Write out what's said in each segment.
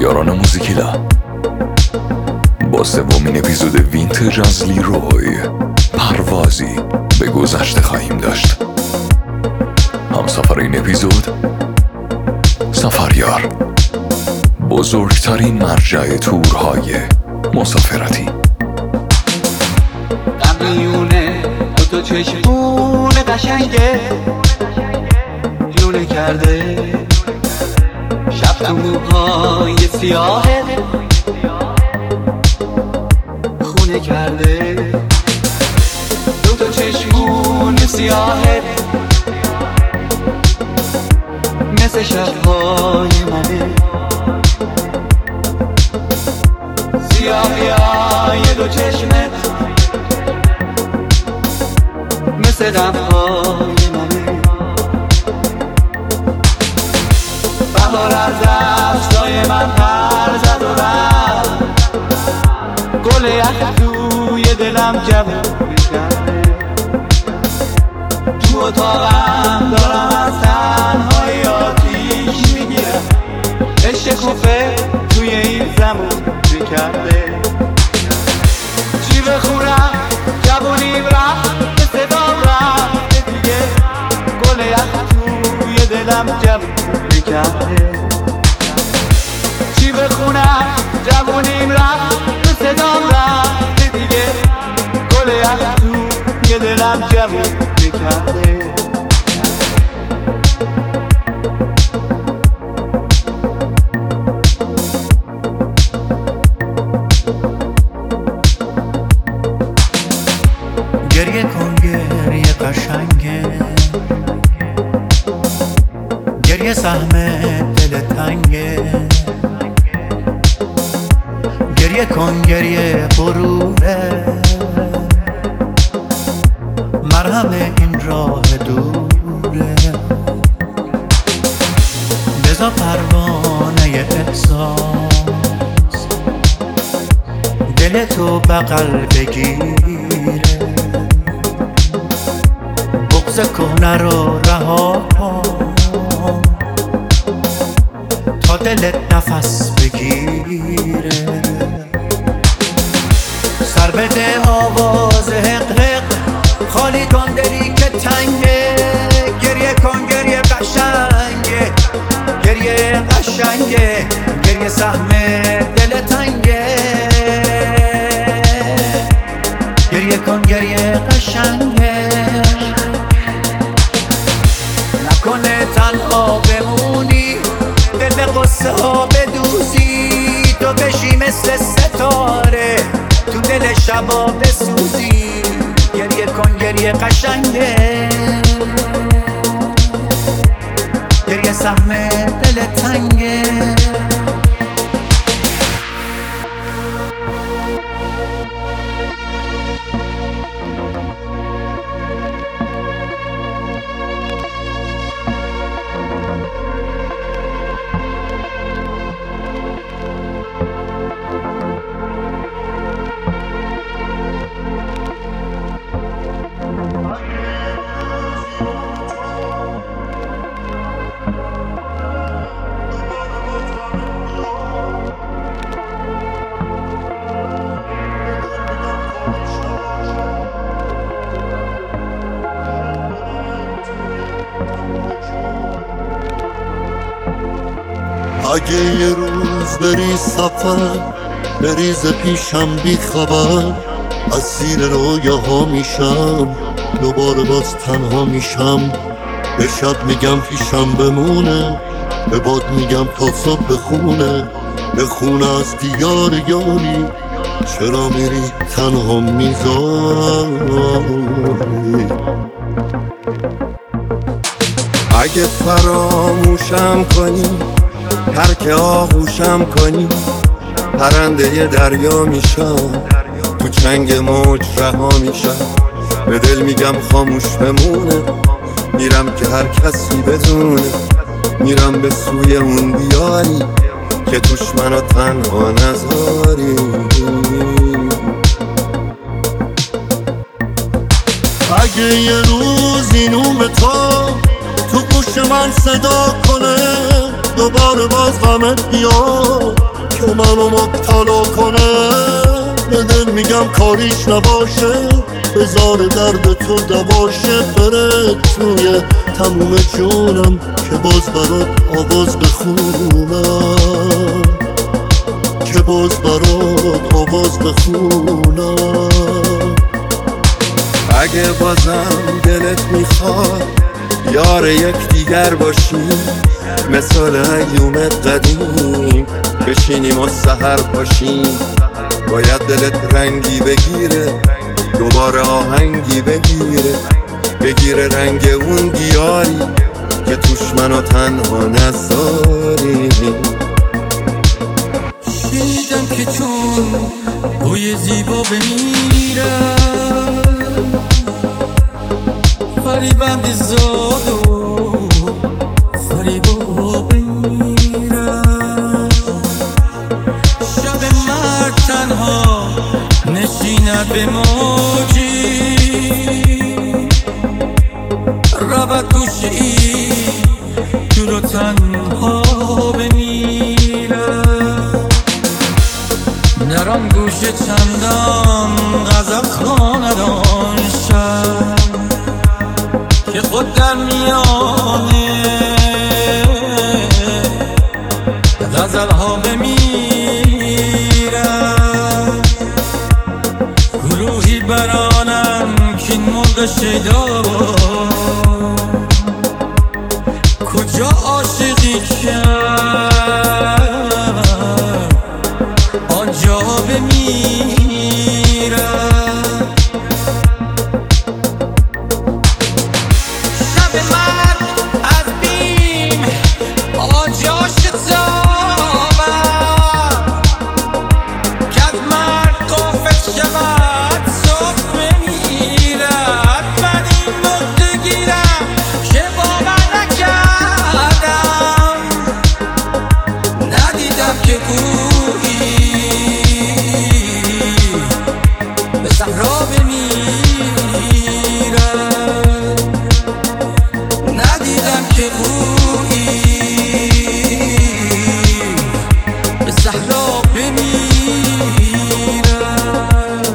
یاران موزیکیلا با سومین اپیزود وینتج از لیروی پروازی به گذشته خواهیم داشت. همسفر این اپیزود سفریار، بزرگترین مرجع تورهای مسافرتی. قبلیونه تو چشمون قشنگه لونه کرده، شب تو موهای سیاهه خونه کرده. دو چشمون سیاهه مثل شبهای منه، سیاهی های دو چشمت مثل دمهای منه. بهار از دستای من پر زد و رفت، گل یخ توی دلم جوون کرده. تو اتاقم دارم از تنهایی آتیش میگیرم، عشق کوفه توی این زمون کرده. چی بخونم جوونیم رفت به صدام رفت دیگه، گل یخ توی دلم جوون کرده. چی بخونم جوونیم رفت به صدام رفت دیگه، گل یخ توی دلم جوون کرده. گریه کن گریه قشنگه، گریه سهم دل تنگه. گریه کن گریه غروره، مرهم این راه دوره. بذار پروانه احساس دل تو بغل بگیره. بغض کهنه رو رها کن تا دلت نفس بگیره. سر بده آواز حق حق، خالی کن دلی که تنگه. گریه کن گریه قشنگه، گریه قشنگه، گریه سهم دل تنگه. گریه کن گریه قشنگه، نکنه تنها بمونی، دل به قصه ها بدوزی. تو بشی مثل ستاره تو دل شبا بسوزی. گریه کن گریه قشنگه، گریه سهم دل تنگه. اگه یه روز بری سفر بریز پیشم بی خبر، اسیر رویاها میشم، دوباره باز تنها میشم. به شب میگم پیشم بمونه، به باد میگم تا صبح بخونه. بخونه از دیار یاری، چرا میری تنها میذاری. اگه فراموشم کنی، ترک آغوشم کنی، پرنده دریا میشم، تو چنگ موج رها میشم. به دل میگم خاموش بمونه، میرم که هر کسی بدونه. میرم به سوی اون دیاری که توش منو تنها نذاری. اگه یه روز این به تو گوش من صدا کنه، دوباره باز غمت بیاد، که منو مبتلا کنه. به دل میگم کاریش نباشه، بذار درد تو دواشه. بره توی تموم جونم که باز برات آواز بخونم، که باز برات آواز بخونم. اگه بازم دلت میخواد یار یک دیگر باشیم، مثال ایوم قدیم بشینیم و سحر پاشیم. باید دلت رنگی بگیره، دوباره آهنگی بگیره رنگ اون دیاری که توش منو تنها نذاری. شنیدم که چون بوی زیبا بمیرم، فریبم زاد و فریبا بمیرم. شب مرد تنها نشیند به موجی، رود گوشه ای جلو تنها بمیرم. نران گوشه چندان غزل خاندان شد که خود در میانه غزل ها بمیرم. گروهی برانم که این مرغ شیدا کجا عاشقی کرد آنجا بمیرم. شب مرگ از بیم آجاش تابم، که از مرگ غافل شود صبح بمیرد. من این نقطه گیرم که باور نکردم، ندیدم که گویی به صحرا بمیرم. ندیدم که گویی به صحرا بمیرم.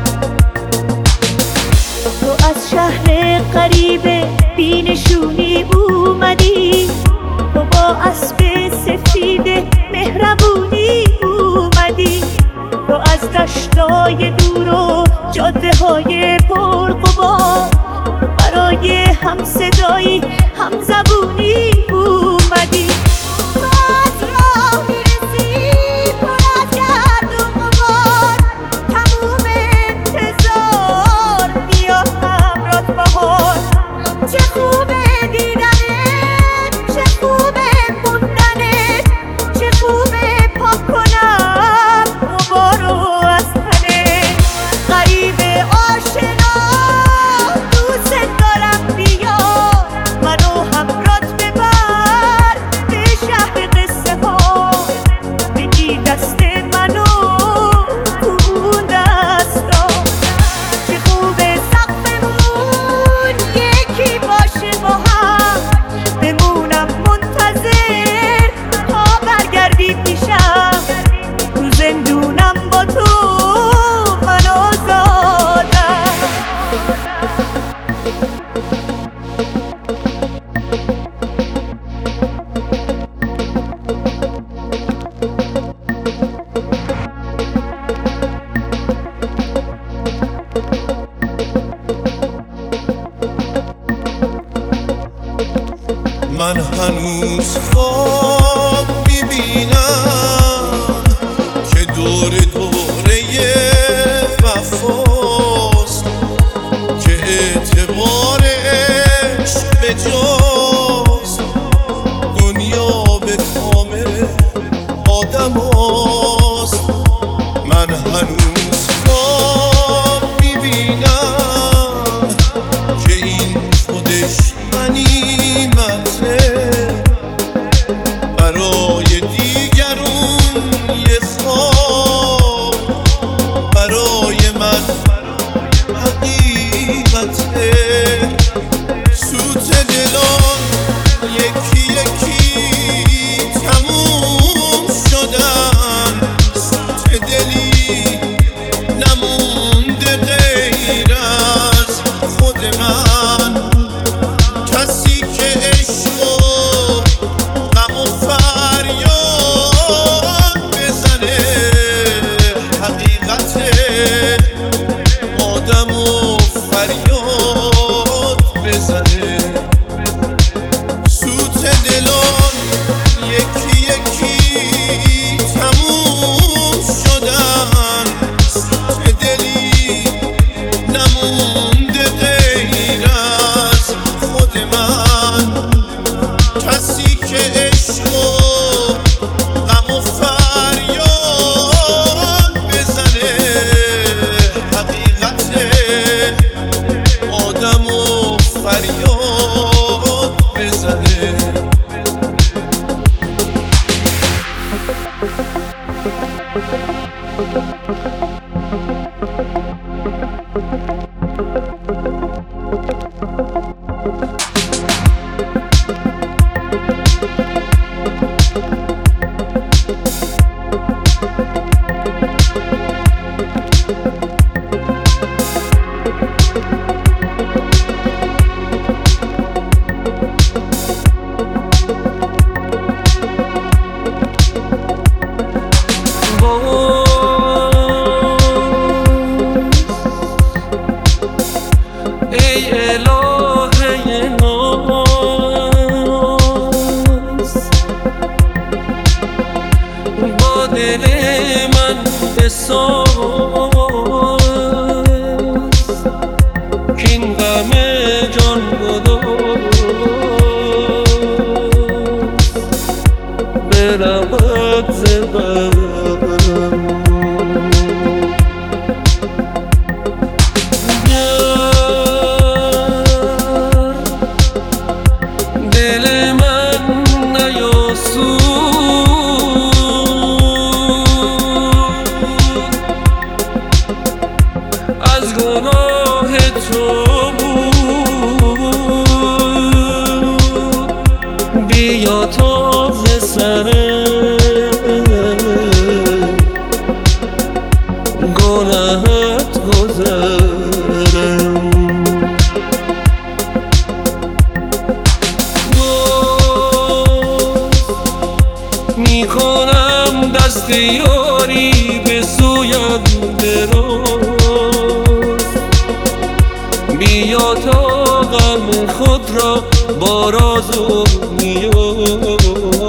تو از شهر غریب بینشونی اومدی، تو با اسب سفید مهربونی اومدی. تو از دشتای دور و جاده های پرغبار برای هم صدایی هم زبونی اومدی. تو از راه میرسی پر از گرد و غبار، تموم انتظار بیا همراه بهار. چه خوبه دیدنت، چه خوبه موندنت، چه خوبه پاک کنم غبارو از تنت. غریب آشنا دوست دارم بیا، منو همراهت ببر به شهر قصه ها. بگی دست منو تو اون دستا، چه خوبه سقفمون یکی باشه با هم. بمونم منتظر تا برگردی پیشم، تو زندونم با تو من آزادم. من هنوز خواب میبینم که دوره وفاست، که اعتبارش به جاست. دنیا به کامل آدم هاست. من هنوز خواب میبینم که این خودش غنیمته، برای دیگرون یه خواب ای الهه ناز با دل من بساز کین غم جان گداز برود ز برم دل من نیاسود از گناه تو بود بیا تا ز سر گناهت گذرم میکنم دست یاری به سویم دراز بیا تا غم خود را با راز و نیاز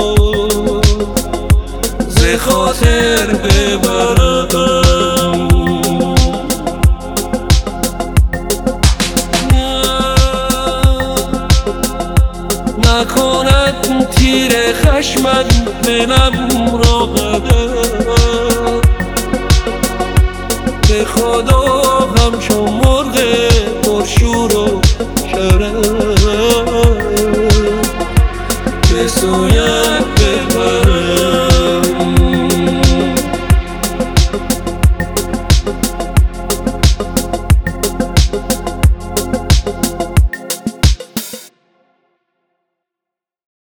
ز خاطر ببرم نکند تیر خشمت دلم را قدر به خدا همچون مرغ پرشور و شرر به سویت ببرم